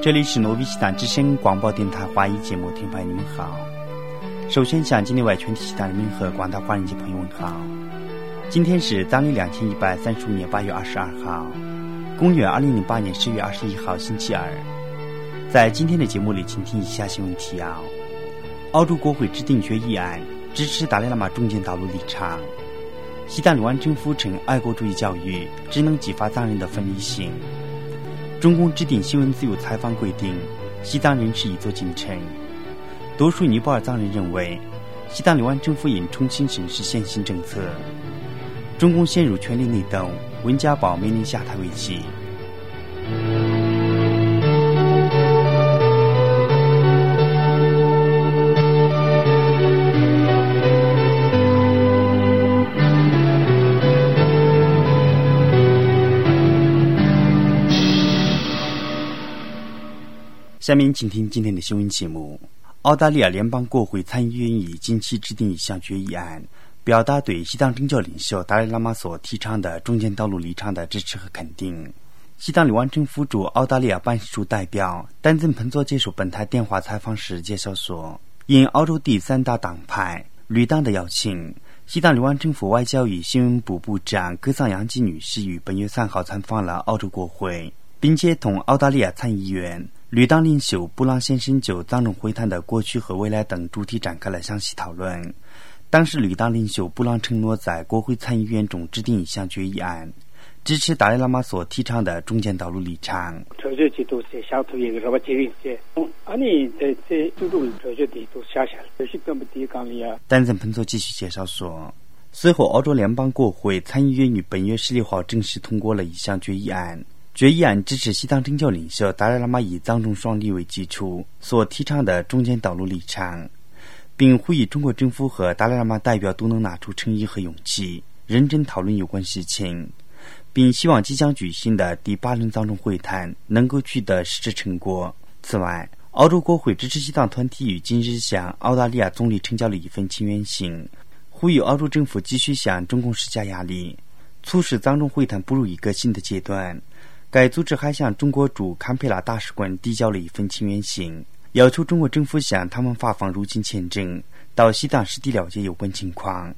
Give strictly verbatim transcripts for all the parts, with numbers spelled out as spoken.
这里是挪威西党之声广播电台华语节目，听众朋友你们好。首先向今天外全体西党人民和广大华人及朋友们好。今天是当历两千一百三十五年八月二十二号，公元二零零八年十月二十一号星期二。在今天的节目里，请听以下新闻提要：澳洲国会制定决议案，支持达赖喇嘛中间道路立场；西藏流亡政府称爱国主义教育只能激发藏人的分离性；中共制定新闻自由采访规定，西藏人是一座进程。多数尼泊尔藏人认为，西藏流亡政府应重新审视现行政策。中共陷入权力内斗，温家宝面临下台危机。下面请听今天的新闻节目。澳大利亚联邦国会参议院议近期制定一项决议案，表达对西藏政教领袖达赖喇嘛所提倡的中间道路立场的支持和肯定。西藏流亡政府驻澳大利亚办事处代表丹增彭佐接受本台电话采访时介绍说，应澳洲第三大党派绿党的邀请，西藏流亡政府外交与新闻部部长格桑扬吉女士于本月三号参访了澳洲国会，并且同澳大利亚参议员绿党领袖布朗先生就藏中会谈的过去和未来等主题展开了详细讨论。当时绿党领袖布朗承诺在国会参议院中制定一项决议案，支持达赖喇嘛所提倡的中间道路立场。丹增彭佐继续介绍说，随后澳洲联邦国会参议院于本月十六号正式通过了一项决议案，决议案支持西藏政教领袖达赖喇嘛以藏中双立为基础所提倡的中间道路立场，并呼吁中国政府和达赖喇嘛代表都能拿出诚意和勇气，认真讨论有关事情，并希望即将举行的第八轮藏中会谈能够取得实质成果。此外，澳洲国会支持西藏团体于今日向澳大利亚总理呈交了一份请愿信，呼吁澳洲政府继续向中共施加压力，促使藏中会谈步入一个新的阶段。该组织还向中国驻堪培拉大使馆递交了一份请愿信，要求中国政府向他们发放入境签证，到西藏实地了解有关情况。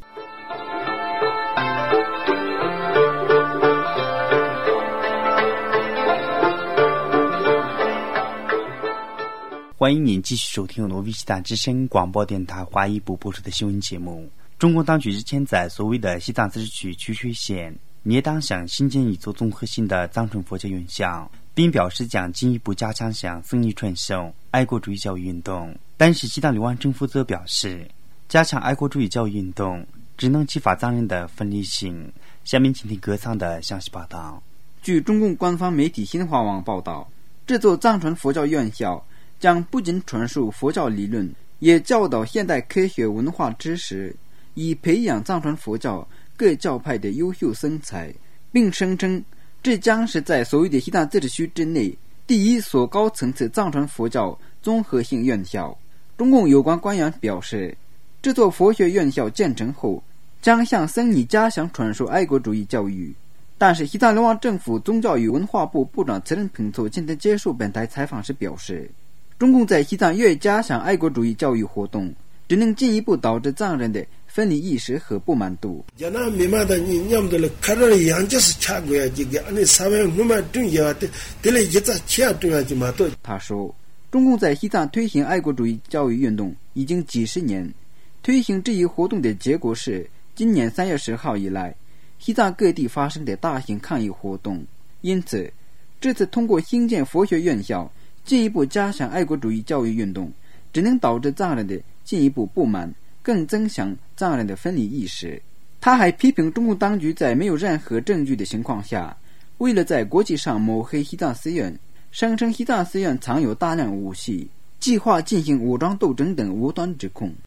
欢迎您继续收听挪威西藏之声广播电台华语部播出的新闻节目。中共当局日前在所谓的西藏自治区曲水县聂当乡新建一座综合性的藏传佛教院校，并表示将进一步加强向僧尼传授爱国主义教育运动。但是西藏流亡政府则表示，加强爱国主义教育运动只能激发藏人的分离性。下面请听歌桑的详细报道。 据中共官方媒体新华网报道，这座藏传佛教院校将不仅传授佛教理论，也教导现代科学文化知识，以培养藏传佛教各教派的优秀僧才，并声称这将是在所谓的西藏自治区之内第一所高层次藏传佛教综合性院校。中共有关官员表示，这座佛学院校建成后将向僧尼加强传授爱国主义教育。但是西藏流亡政府宗教与文化部部长慈仁彭措今天接受本台采访时表示，中共在西藏越加强爱国主义教育活动，只能进一步导致藏人的分离意识和不满度。他说，中共在西藏推行爱国主义教育运动已经几十年，推行这一活动的结果是今年三月十号以来西藏各地发生的大型抗议活动。因此这次通过兴建佛学院校进一步加强爱国主义教育运动，只能导致藏人的进一步不满，更增强藏人的分离意识。他还批评中共当局在没有任何证据的情况下，为了在国际上抹黑西藏寺院，声称西藏寺院藏有大量武器，计划进行武装斗争等无端指控。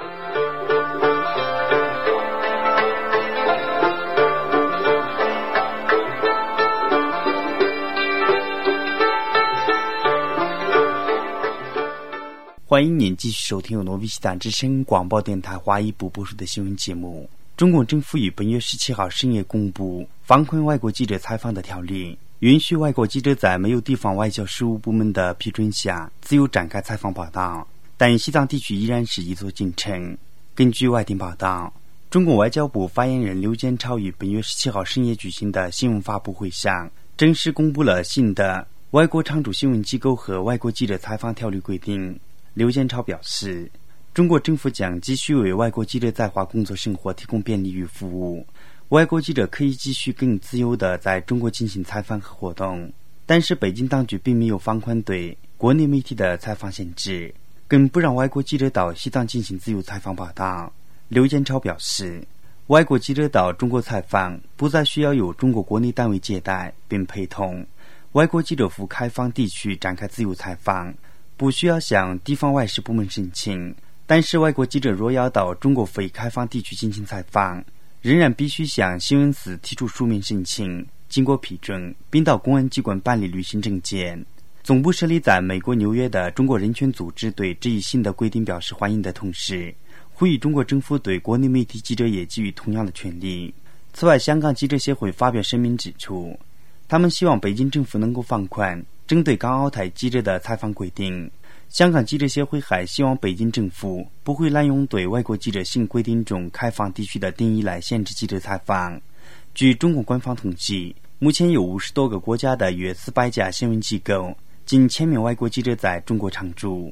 欢迎您继续收听由挪威西藏之声广播电台华语部播出的新闻节目。中共政府于本月十七号深夜公布防控外国记者采访的条例， 允许外国记者在没有地方外交事务部门的批准下自由展开采访报道，但西藏地区依然是一座进程。根据外电报道，中国外交部发言人刘建超于本月十七号深夜举行的新闻发布会上，正式公布了新的外国常驻新闻机构和外国记者采访条例规定。刘建超表示，中国政府将继续为外国记者在华工作生活提供便利与服务，外国记者可以继续更自由地在中国进行采访和活动，但是北京当局并没有放宽对国内媒体的采访限制，更不让外国记者到西藏进行自由采访报道。刘建超表示，外国记者到中国采访不再需要由中国国内单位接待并陪同，外国记者赴开放地区展开自由采访不需要向地方外事部门申请，但是外国记者若要到中国非开放地区进行采访，仍然必须向新闻司提出书面申请，经过批准，并到公安机关办理旅行证件。总部设立在美国纽约的中国人权组织对这一新的规定表示欢迎的同时，呼吁中国政府对国内媒体记者也给予同样的权利。此外，香港记者协会发表声明指出，他们希望北京政府能够放宽针对港澳台记者的采访规定。香港记者协会还希望北京政府不会滥用对外国记者新规定中开放地区的定义来限制记者采访。据中国官方统计，目前有五十多个国家的约四百家新闻机构，近千名外国记者在中国常驻。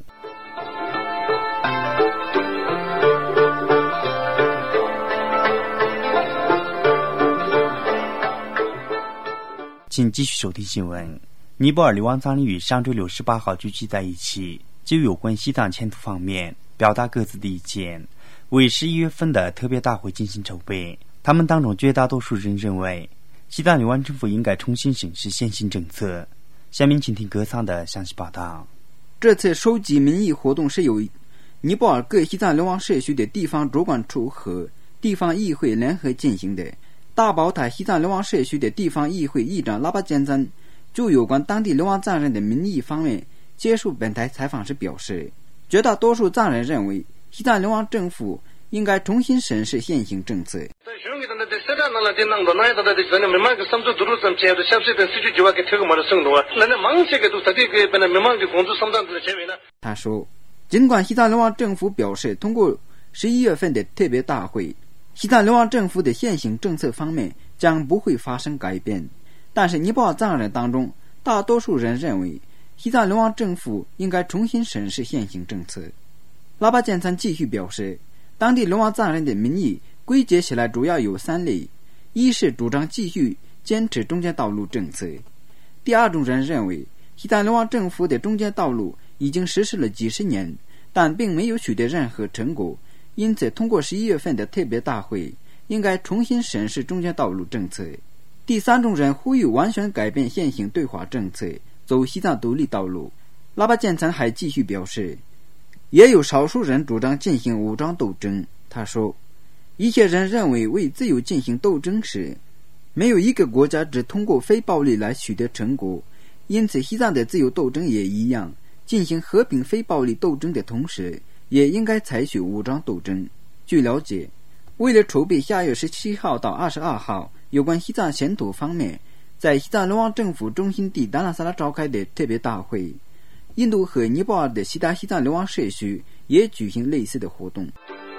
请继续收听新闻。尼泊尔流亡藏羚于上周六十八号聚集在一起，就有关西藏前途方面表达各自的意见，为十一月份的特别大会进行筹备。他们当中绝大多数人认为，西藏流亡政府应该重新审视现行政策。下面请听歌桑的详细报道。 这次收集民意活动是由尼泊尔各西藏流亡社区的地方主管处和地方议会联合进行的。大宝塔西藏流亡社区的地方议会议长拉巴坚赞就有关当地流亡藏人的民意方面接受本台采访时表示，绝大多数藏人认为西藏流亡政府应该重新审视现行政策。他说，尽管西藏流亡政府表示通过十一月份的特别大会，西藏流亡政府的现行政策方面将不会发生改变，但是尼泊尔藏人当中大多数人认为西藏流亡政府应该重新审视现行政策。拉巴坚赞继续表示，当地流亡藏人的民意归结起来主要有三类：一是主张继续坚持中间道路政策；第二种人认为西藏流亡政府的中间道路已经实施了几十年，但并没有取得任何成果，因此通过十一月份的特别大会应该重新审视中间道路政策；第三种人呼吁完全改变现行对华政策，走西藏独立道路。拉巴坚赞还继续表示，也有少数人主张进行武装斗争。他说，一些人认为为自由进行斗争时，没有一个国家只通过非暴力来取得成果，因此西藏的自由斗争也一样，进行和平非暴力斗争的同时也应该采取武装斗争。据了解，为了筹备下月十七号到二十二号有关西藏前途方面在西藏流亡政府中心地达拉萨拉召开的特别大会，印度和尼泊尔的其他西藏流亡社区也举行类似的活动。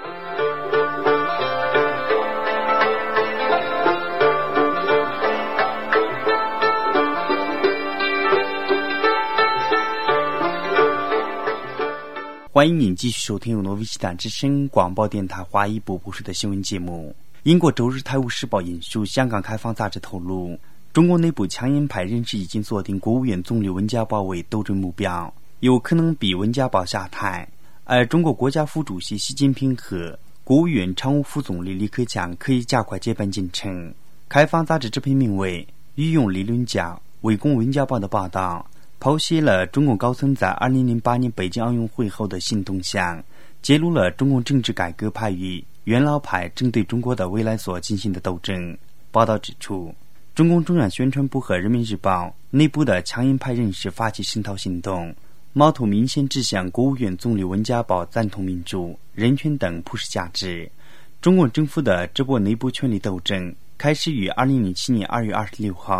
欢迎您继续收听由诺维西坦之声广播电台华语播播出的新闻节目。英国周日《泰晤士报》引述香港开放杂志透露，中国内部强硬派人士已经锁定国务院总理温家宝为斗争目标，有可能逼温家宝下台。而中国国家副主席习近平和国务院常务副总理李克强可以加快接班进程。开放杂志这篇名为《御用理论家围攻温家宝》的报道剖析了中共高层在二零零八年北京奥运会后的新动向，揭露了中共政治改革派与元老派针对中国的未来所进行的斗争。报道指出，中共中央宣传部和人民日报内部的强硬派人士发起渗透行动，矛头明显指向国务院总理温家宝赞同民主、人权等普世价值。中共政府的这波内部权力斗争开始于二零零七年二月二十六号，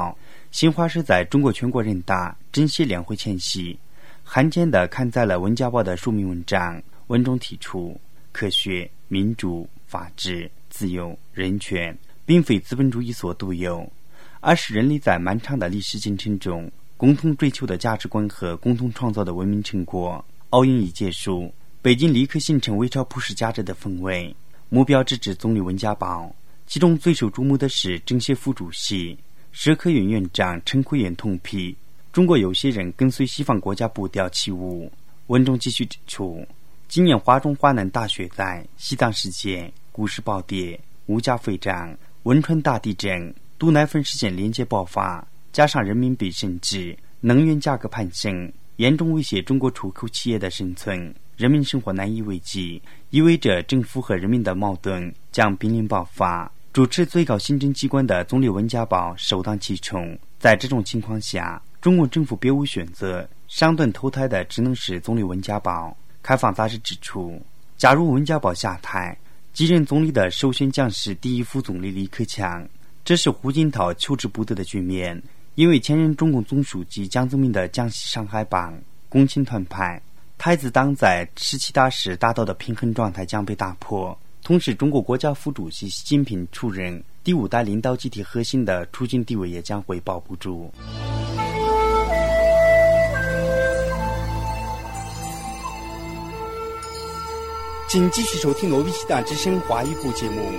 新华社在中国全国人大政协两会前夕罕见地刊载了《文家报》的署名文章，文中提出科学、民主、法治、自由、人权并非资本主义所独有，而是人类在漫长的历史进程中共同追求的价值观和共同创造的文明成果。奥运一结束，北京立刻形成围朝普世价值的氛围，目标直指总理温家宝。其中最受瞩目的是政协副主席、社科院院长陈奎元痛批中国有些人跟随西方国家步调起舞。文中继续指出，今年华中华南大雪灾、西藏事件、古石暴跌、物价飞涨、汶川大地震、毒奶粉事件连接爆发，加上人民币升值、能源价格攀升，严重威胁中国出口企业的生存，人民生活难以为继，意味着政府和人民的矛盾将濒临爆发。主持最高行政机关的总理温家宝首当其冲。在这种情况下，中共政府别无选择，上顿投胎的只能是总理温家宝。开放杂志指出，假如温家宝下台，继任总理的首选将是第一副总理李克强，这是胡锦涛求之不得的局面。因为前任中共总书记江泽民的江西上海帮、共青团派、太子党在十七大时达到的平衡状态将被打破。同时，中国国家副主席习近平出任第五代领导集体核心的处境地位也将会保不住。请继续收听罗比西大之声华语部节目。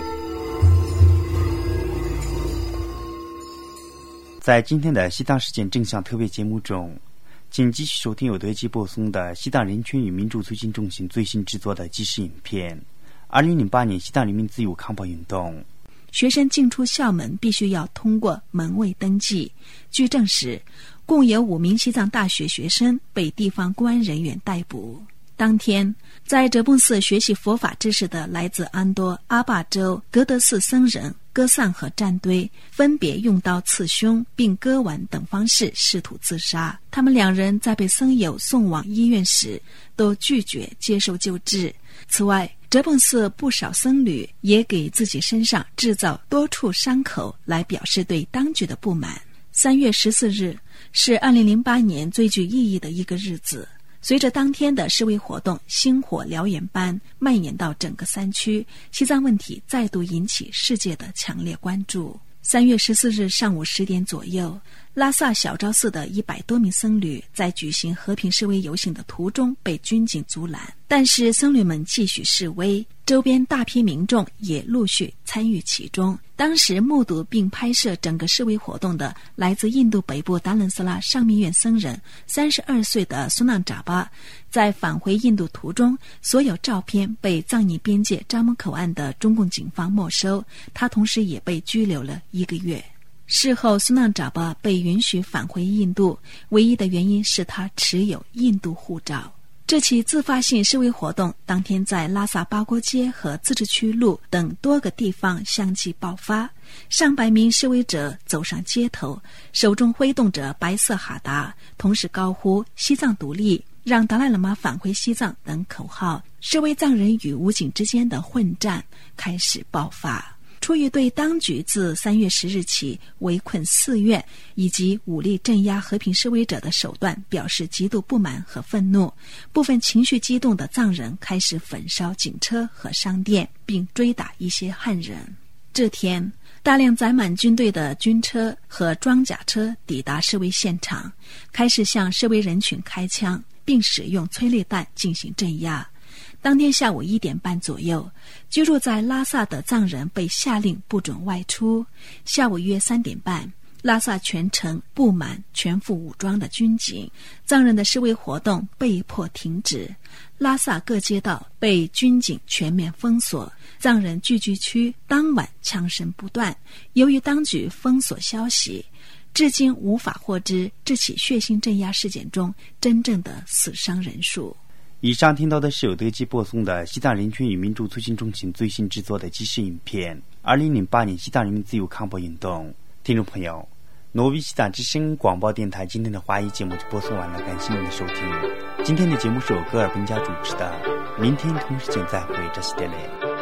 在今天的西藏事件真相特别节目中，请继续收听由德基播送的西藏人权与民主促进中心最新制作的纪实影片。二零零八年西藏人民自由抗暴运动， 学生进出校门必须要通过门卫登记。据证实，共有五名西藏大学学生被地方公安人员逮捕。当天，在哲蚌寺学习佛法知识的来自安多、阿坝州、格德寺僧人戈桑和战堆分别用刀刺胸并割腕等方式试图自杀。他们两人在被僧友送往医院时都拒绝接受救治。此外，哲蚌寺不少僧侣也给自己身上制造多处伤口来表示对当局的不满。三月十四日是二零零八年最具意义的一个日子。随着当天的示威活动星火燎原般蔓延到整个山区，西藏问题再度引起世界的强烈关注。三月十四日上午十点左右，拉萨小昭寺的一百多名僧侣在举行和平示威游行的途中被军警阻拦，但是僧侣们继续示威，周边大批民众也陆续参与其中。当时目睹并拍摄整个示威活动的来自印度北部达伦斯拉上密院僧人三十二岁的苏纳扎巴，在返回印度途中，所有照片被藏尼边界扎木口岸的中共警方没收，他同时也被拘留了一个月。事后，苏纳扎巴被允许返回印度，唯一的原因是他持有印度护照。这起自发性示威活动当天在拉萨八锅街和自治区路等多个地方相继爆发，上百名示威者走上街头，手中挥动着白色哈达，同时高呼西藏独立、让达赖喇嘛返回西藏等口号。示威藏人与武警之间的混战开始爆发。出于对当局自三月十日起围困寺院以及武力镇压和平示威者的手段表示极度不满和愤怒，部分情绪激动的藏人开始焚烧警车和商店，并追打一些汉人。这天，大量载满军队的军车和装甲车抵达示威现场，开始向示威人群开枪，并使用催泪弹进行镇压。当天下午一点半左右，居住在拉萨的藏人被下令不准外出。下午约三点半，拉萨全城布满全副武装的军警，藏人的示威活动被迫停止。拉萨各街道被军警全面封锁，藏人聚居区当晚枪声不断。由于当局封锁消息，至今无法获知这起血腥镇压事件中真正的死伤人数。 以上听到的是由德基播送的西藏人权与民主促进中心最新制作的纪实影片二零零八年西藏人民自由抗暴运动。听众朋友，挪威西藏之声广播电台今天的华语节目就播送完了，感谢您的收听。今天的节目是由戈尔本家主持的，明天同时间再会，这是德雷。